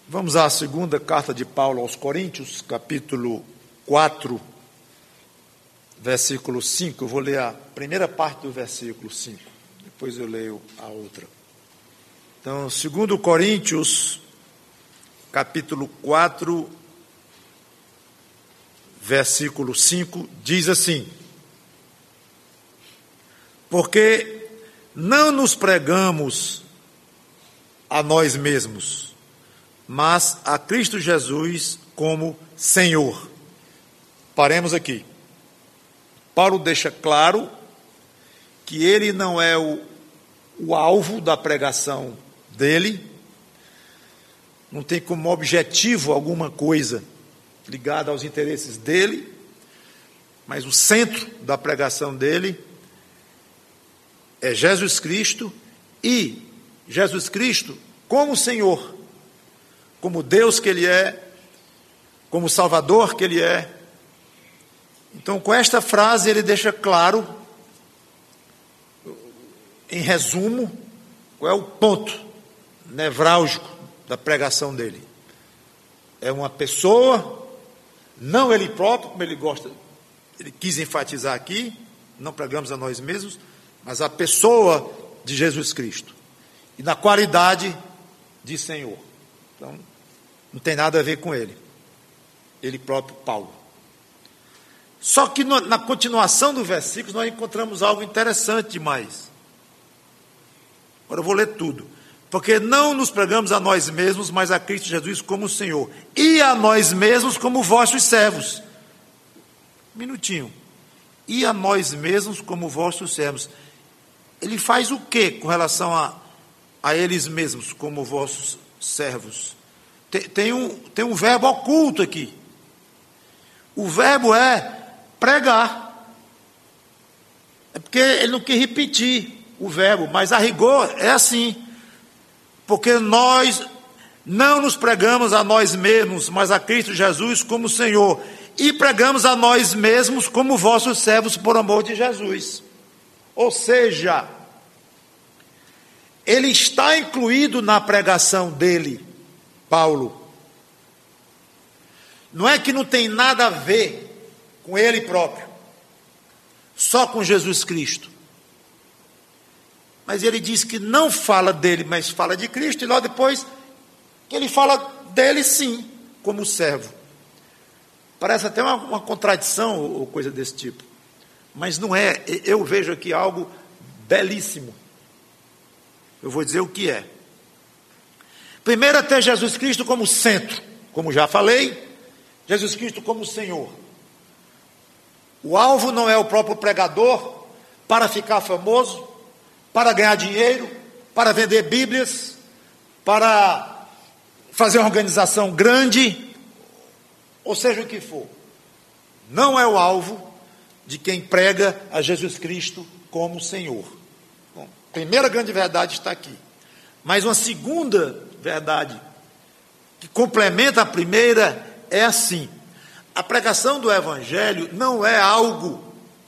Vamos à segunda carta de Paulo aos Coríntios, capítulo 4, versículo 5. Eu vou ler a primeira parte do versículo 5, depois eu leio a outra. Então, segundo Coríntios, capítulo 4, versículo 5, diz assim: porque não nos pregamos a nós mesmos, mas a Cristo Jesus como Senhor. Paremos aqui. Paulo deixa claro que ele não é o alvo da pregação dele, não tem como objetivo alguma coisa ligada aos interesses dele, mas o centro da pregação dele é Jesus Cristo, e Jesus Cristo como Senhor, como Deus que Ele é, como Salvador que Ele é. Então, com esta frase, ele deixa claro, em resumo, qual é o ponto nevrálgico da pregação dele. É uma pessoa, não ele próprio, como ele quis enfatizar aqui, não pregamos a nós mesmos, mas a pessoa de Jesus Cristo, e na qualidade de Senhor. Então, não tem nada a ver com ele próprio, Paulo. Só que na continuação do versículo nós encontramos algo interessante demais. Agora eu vou ler tudo. Porque não nos pregamos a nós mesmos, mas a Cristo Jesus como Senhor, e a nós mesmos como vossos servos. Um minutinho. E a nós mesmos como vossos servos. Ele faz o que com relação a eles mesmos como vossos servos? Tem um verbo oculto aqui. O verbo é pregar. É porque ele não quis repetir o verbo, mas a rigor é assim. Porque nós não nos pregamos a nós mesmos, mas a Cristo Jesus como Senhor, e pregamos a nós mesmos como vossos servos por amor de Jesus. Ou seja, ele está incluído na pregação dele, Paulo. Não é que não tem nada a ver com ele próprio, só com Jesus Cristo. Mas ele diz que não fala dele, mas fala de Cristo, e logo depois que ele fala dele sim, como servo. Parece até uma contradição ou coisa desse tipo, mas não é. Eu vejo aqui algo belíssimo. Eu vou dizer o que é. Primeiro, ter Jesus Cristo como centro, como já falei, Jesus Cristo como Senhor. O alvo não é o próprio pregador para ficar famoso, para ganhar dinheiro, para vender Bíblias, para fazer uma organização grande, ou seja o que for. Não é o alvo de quem prega a Jesus Cristo como Senhor. Bom, a primeira grande verdade está aqui. Mas uma segunda verdade, que complementa a primeira, é assim: a pregação do Evangelho não é algo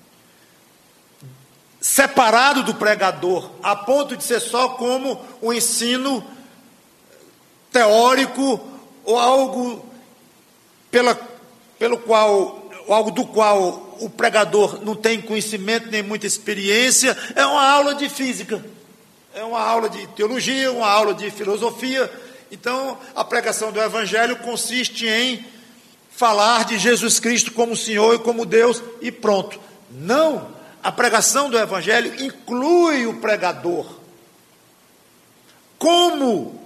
separado do pregador, a ponto de ser só como um ensino teórico, ou algo algo do qual o pregador não tem conhecimento nem muita experiência. É uma aula de física, é uma aula de teologia, uma aula de filosofia. Então, a pregação do Evangelho consiste em falar de Jesus Cristo como Senhor e como Deus, e pronto. Não, a pregação do Evangelho inclui o pregador como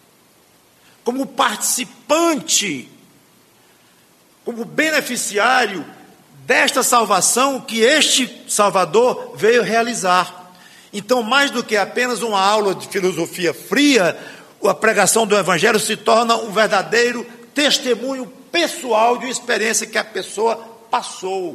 participante, como beneficiário desta salvação que este Salvador veio realizar. Então, mais do que apenas uma aula de filosofia fria, a pregação do Evangelho se torna um verdadeiro testemunho pessoal de uma experiência que a pessoa passou.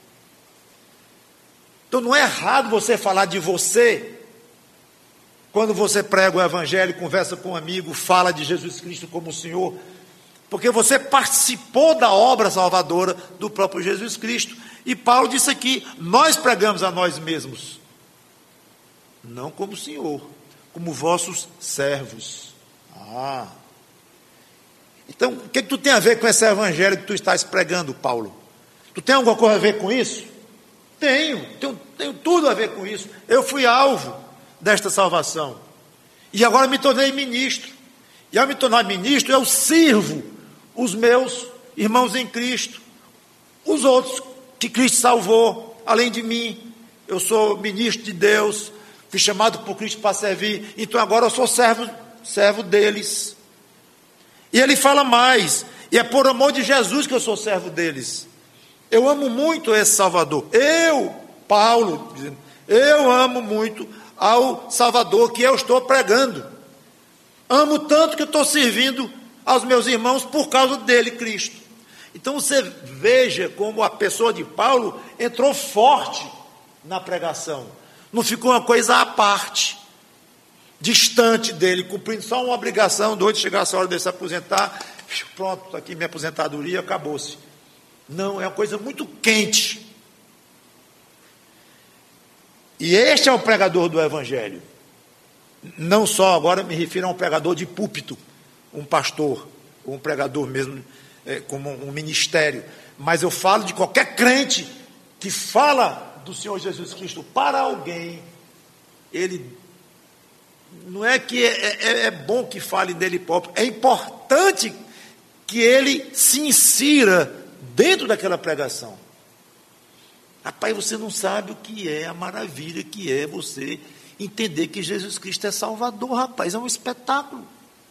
Então não é errado você falar de você, quando você prega o Evangelho, conversa com um amigo, fala de Jesus Cristo como Senhor, porque você participou da obra salvadora do próprio Jesus Cristo. E Paulo disse aqui: nós pregamos a nós mesmos, não como Senhor, como vossos servos. Então, o que tu tem a ver com esse evangelho que tu estás pregando, Paulo? Tu tem alguma coisa a ver com isso? Tenho tudo a ver com isso. Eu fui alvo desta salvação. E agora me tornei ministro. E ao me tornar ministro, eu sirvo os meus irmãos em Cristo. Os outros que Cristo salvou, além de mim. Eu sou ministro de Deus, fui chamado por Cristo para servir. Então agora eu sou servo deles. E ele fala mais. E é por amor de Jesus que eu sou servo deles. Eu amo muito esse Salvador. Paulo, dizendo, eu amo muito ao Salvador que eu estou pregando. Amo tanto que eu estou servindo aos meus irmãos por causa dele, Cristo. Então você veja como a pessoa de Paulo entrou forte na pregação. Não ficou uma coisa à parte, distante dele, cumprindo só uma obrigação, doido, chegasse a hora de se aposentar, pronto, está aqui minha aposentadoria, acabou-se. Não, é uma coisa muito quente. E este é o pregador do Evangelho. Não só, agora me refiro a um pregador de púlpito, um pastor, um pregador mesmo, como um ministério. Mas eu falo de qualquer crente que fala do Senhor Jesus Cristo para alguém. Ele, não é que é bom que fale dele próprio, é importante que ele se insira dentro daquela pregação. Rapaz, você não sabe o que é a maravilha que é você entender que Jesus Cristo é Salvador, rapaz, é um espetáculo.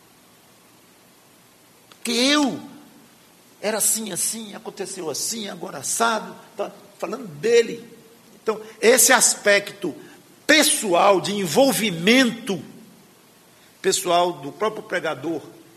Porque eu era assim, aconteceu assim, agora assado, tá falando dele. Então, esse aspecto pessoal, de envolvimento pessoal do próprio pregador,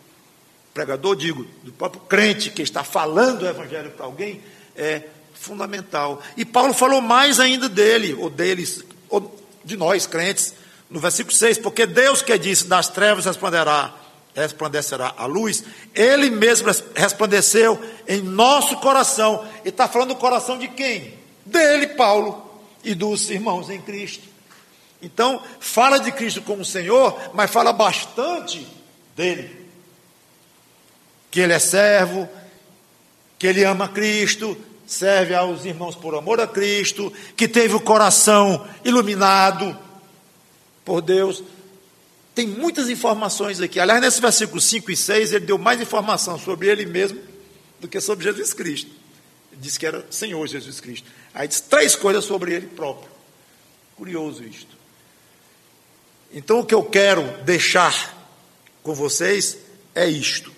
do próprio crente que está falando o Evangelho para alguém, é fundamental. E Paulo falou mais ainda dele, ou deles, ou de nós crentes, no versículo 6, porque Deus que disse, das trevas resplandecerá a luz, ele mesmo resplandeceu em nosso coração. E está falando do coração de quem? Dele, Paulo, e dos irmãos em Cristo. Então, fala de Cristo como Senhor, mas fala bastante dele. Que ele é servo, que ele ama Cristo, serve aos irmãos por amor a Cristo, que teve o coração iluminado por Deus. Tem muitas informações aqui. Aliás, nesse versículo 5 e 6, ele deu mais informação sobre ele mesmo do que sobre Jesus Cristo. Ele disse que era Senhor Jesus Cristo. Aí diz 3 coisas sobre ele próprio. Curioso isto. Então, o que eu quero deixar com vocês é isto.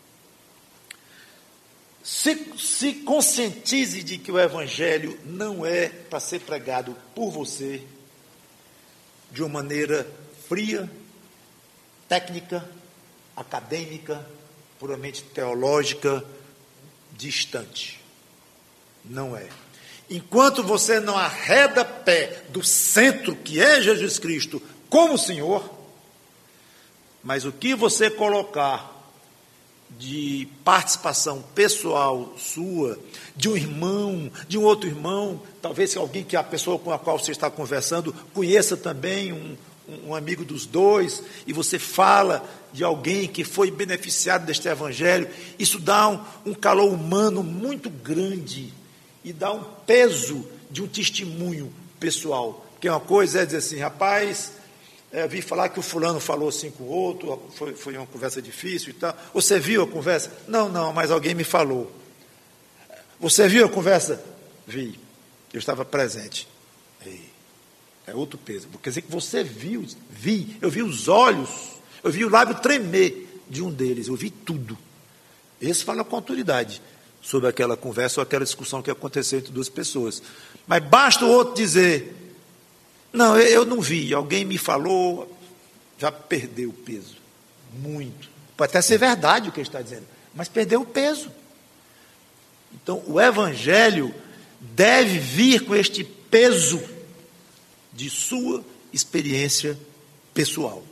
Se conscientize de que o Evangelho não é para ser pregado por você de uma maneira fria, técnica, acadêmica, puramente teológica, distante. Não é. Enquanto você não arreda pé do centro que é Jesus Cristo como Senhor, mas o que você colocar de participação pessoal sua, de um irmão, de um outro irmão, talvez alguém que a pessoa com a qual você está conversando conheça também, um amigo dos dois, e você fala de alguém que foi beneficiado deste Evangelho, isso dá um calor humano muito grande, e dá um peso de um testemunho pessoal. Porque uma coisa é dizer assim, rapaz, vi falar que o fulano falou assim com o outro, foi uma conversa difícil e tal. Você viu a conversa? Não, mas alguém me falou. Você viu a conversa? Vi. Eu estava presente. É outro peso. Quer dizer que você viu, eu vi os olhos, eu vi o lábio tremer de um deles, eu vi tudo. Esse fala com autoridade sobre aquela conversa ou aquela discussão que aconteceu entre 2 pessoas. Mas basta o outro dizer, não, eu não vi, alguém me falou, já perdeu o peso, muito. Pode até ser verdade o que ele está dizendo, mas perdeu o peso. Então, o Evangelho deve vir com este peso de sua experiência pessoal.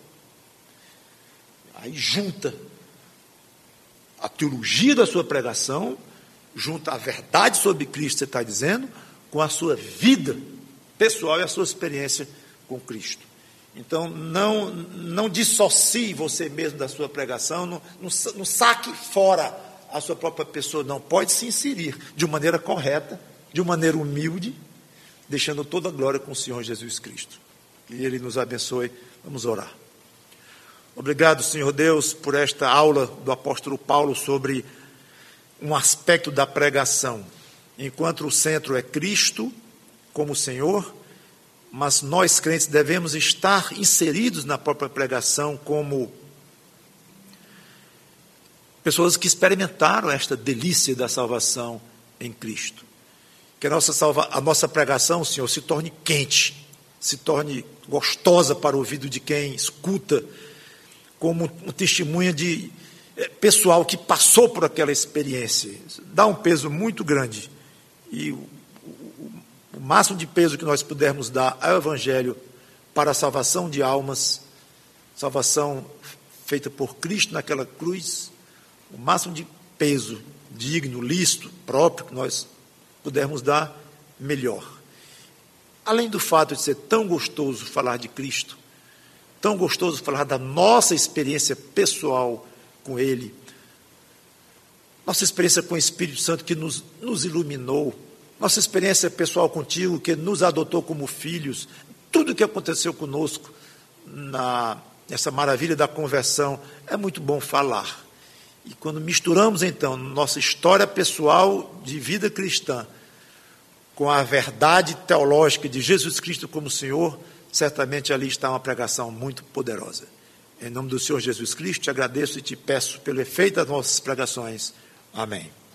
Aí junta a teologia da sua pregação, junta a verdade sobre Cristo que você está dizendo, com a sua vida pessoal e a sua experiência com Cristo. Então, não dissocie você mesmo da sua pregação, não saque fora a sua própria pessoa, não. Pode se inserir de uma maneira correta, de uma maneira humilde, deixando toda a glória com o Senhor Jesus Cristo. Que Ele nos abençoe. Vamos orar. Obrigado, Senhor Deus, por esta aula do apóstolo Paulo sobre um aspecto da pregação. Enquanto o centro é Cristo como Senhor, mas nós crentes devemos estar inseridos na própria pregação como pessoas que experimentaram esta delícia da salvação em Cristo. Que a nossa pregação, Senhor, se torne quente, se torne gostosa para o ouvido de quem escuta, como um testemunho de pessoal que passou por aquela experiência. Dá um peso muito grande. E o máximo de peso que nós pudermos dar ao Evangelho para a salvação de almas, salvação feita por Cristo naquela cruz, o máximo de peso digno, lícito, próprio que nós pudermos dar, melhor. Além do fato de ser tão gostoso falar de Cristo, tão gostoso falar da nossa experiência pessoal com Ele, nossa experiência com o Espírito Santo que nos iluminou, nossa experiência pessoal contigo que nos adotou como filhos, tudo o que aconteceu conosco nessa maravilha da conversão, é muito bom falar. E quando misturamos então nossa história pessoal de vida cristã com a verdade teológica de Jesus Cristo como Senhor, certamente ali está uma pregação muito poderosa. Em nome do Senhor Jesus Cristo, te agradeço e te peço pelo efeito das nossas pregações. Amém.